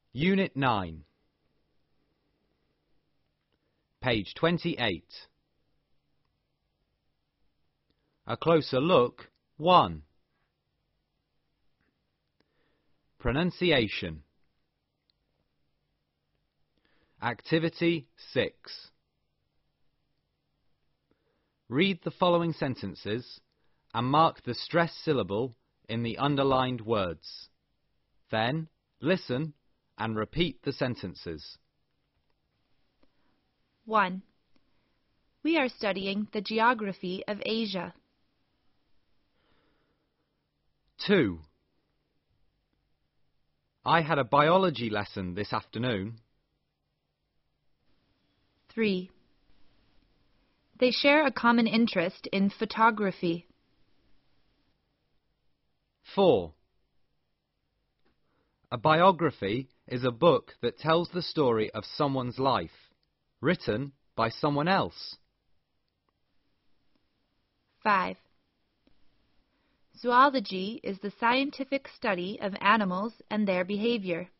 Unit 9, page 28. A closer look, 1. Pronunciation. Activity 6. Read the following sentences and mark the stressed syllable in the underlined words. Then, listen and repeat the sentences. 1. We are studying the geography of Asia. 2. I had a biology lesson this afternoon. 3. They share a common interest in photography. 4. A biography is a book that tells the story of someone's life, written by someone else. 5. Zoology is the scientific study of animals and their behavior.